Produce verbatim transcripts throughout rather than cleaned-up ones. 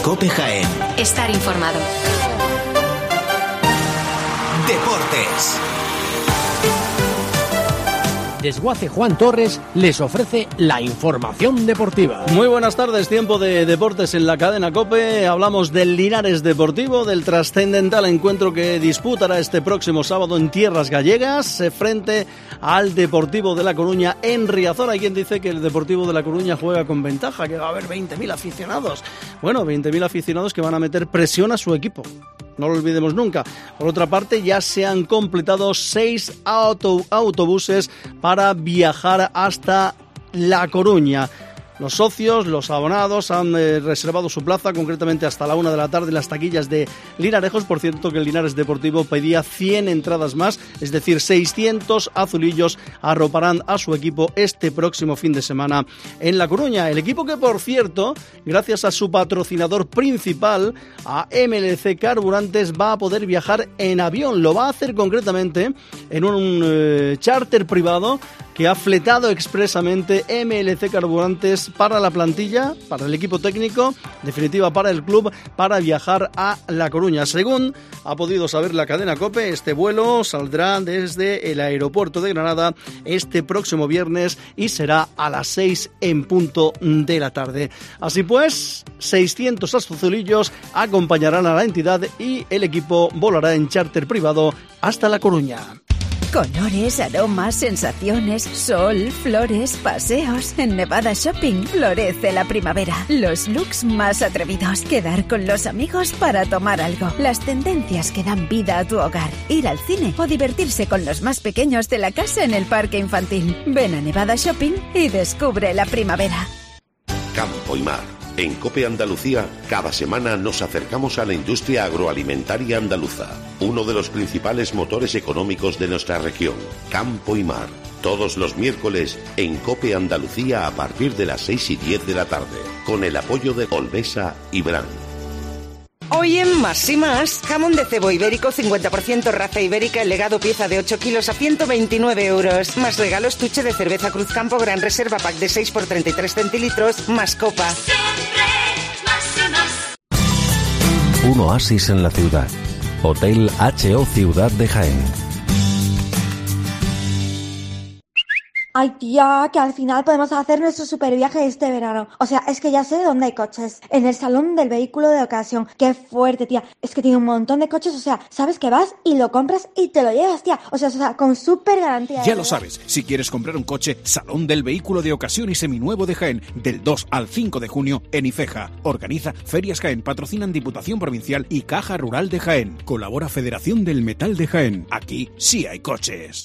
COPE Jaén. Estar informado. Deportes. Desguace Juan Torres les ofrece la información deportiva. Muy buenas tardes, tiempo de deportes en la cadena COPE. Hablamos del Linares Deportivo, del trascendental encuentro que disputará este próximo sábado en tierras gallegas frente al Deportivo de La Coruña en Riazor. Hay quien dice que el Deportivo de La Coruña juega con ventaja, que va a haber veinte mil aficionados. Bueno, veinte mil aficionados que van a meter presión a su equipo. No lo olvidemos nunca. Por otra parte, ya se han completado seis auto, autobuses para viajar hasta La Coruña. Los socios, los abonados han eh, reservado su plaza, concretamente hasta la una de la tarde en las taquillas de Linarejos. Por cierto, que el Linares Deportivo pedía cien entradas más, es decir, seiscientos azulillos arroparán a su equipo este próximo fin de semana en La Coruña. El equipo que, por cierto, gracias a su patrocinador principal, a M L C Carburantes, va a poder viajar en avión. Lo va a hacer concretamente en un eh, charter privado que ha fletado expresamente M L C Carburantes para la plantilla, para el equipo técnico, definitiva para el club, para viajar a La Coruña. Según ha podido saber la cadena COPE, este vuelo saldrá desde el aeropuerto de Granada este próximo viernes y será a las seis en punto de la tarde. Así pues, seiscientos azulillos acompañarán a la entidad y el equipo volará en charter privado hasta La Coruña. Colores, aromas, sensaciones, sol, flores, paseos. En Nevada Shopping florece la primavera. Los looks más atrevidos. Quedar con los amigos para tomar algo. Las tendencias que dan vida a tu hogar. Ir al cine o divertirse con los más pequeños de la casa en el parque infantil. Ven a Nevada Shopping y descubre la primavera. Campo y Mar. En COPE Andalucía, cada semana nos acercamos a la industria agroalimentaria andaluza, uno de los principales motores económicos de nuestra región. Campo y Mar, todos los miércoles en COPE Andalucía a partir de las seis y diez de la tarde, con el apoyo de Olvesa y Bran. Hoy en Más y Más, jamón de cebo ibérico cincuenta por ciento raza ibérica, el legado pieza de ocho kilos a ciento veintinueve euros. Más regalo estuche de cerveza Cruzcampo Gran Reserva pack de seis por treinta y tres centilitros, más copa. Un oasis en la ciudad. Hotel H O Ciudad de Jaén. Ay, tía, que al final podemos hacer nuestro superviaje este verano. O sea, es que ya sé dónde hay coches. En el salón del vehículo de ocasión. Qué fuerte, tía. Es que tiene un montón de coches. O sea, sabes que vas y lo compras y te lo llevas, tía. O sea, o sea con súper garantía. Ya lo sabes. Si quieres comprar un coche, Salón del Vehículo de Ocasión y Seminuevo de Jaén. Del dos al cinco de junio en Ifeja. Organiza Ferias Jaén. Patrocinan Diputación Provincial y Caja Rural de Jaén. Colabora Federación del Metal de Jaén. Aquí sí hay coches.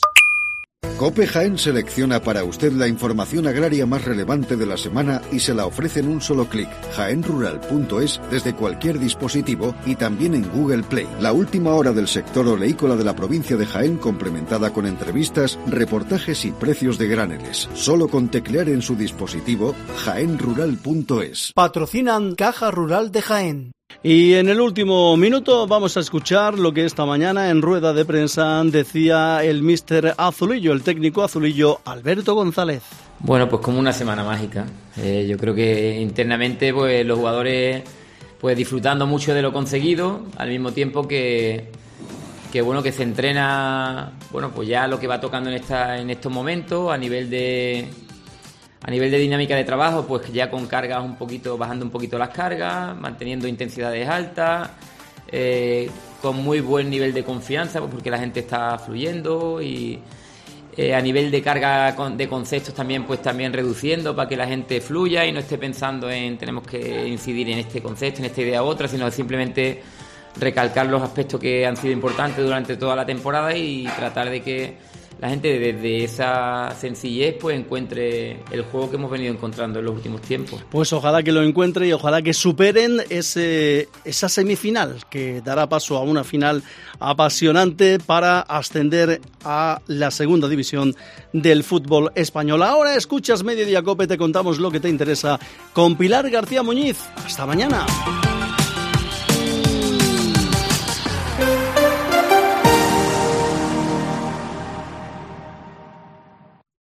COPE Jaén selecciona para usted la información agraria más relevante de la semana y se la ofrece en un solo clic. jaén rural punto es desde cualquier dispositivo y también en Google Play. La última hora del sector oleícola de la provincia de Jaén, complementada con entrevistas, reportajes y precios de graneles. Solo con teclear en su dispositivo jaén rural punto es. Patrocinan Caja Rural de Jaén. Y en el último minuto vamos a escuchar lo que esta mañana en rueda de prensa decía el míster Azulillo, el técnico azulillo Alberto González. Bueno, pues como una semana mágica. Eh, yo creo que internamente pues los jugadores pues disfrutando mucho de lo conseguido, al mismo tiempo que, que bueno que se entrena bueno pues ya lo que va tocando en esta en estos momentos a nivel de A nivel de dinámica de trabajo, pues ya con cargas un poquito, bajando un poquito las cargas, manteniendo intensidades altas, eh, con muy buen nivel de confianza, pues porque la gente está fluyendo y eh, a nivel de carga de conceptos también, pues también reduciendo para que la gente fluya y no esté pensando en tenemos que incidir en este concepto, en esta idea u otra, sino simplemente recalcar los aspectos que han sido importantes durante toda la temporada y tratar de que la gente desde esa sencillez pues encuentre el juego que hemos venido encontrando en los últimos tiempos. Pues ojalá que lo encuentre y ojalá que superen ese, esa semifinal que dará paso a una final apasionante para ascender a la segunda división del fútbol español. Ahora escuchas Mediodía Cope, te contamos lo que te interesa con Pilar García Muñiz. Hasta mañana.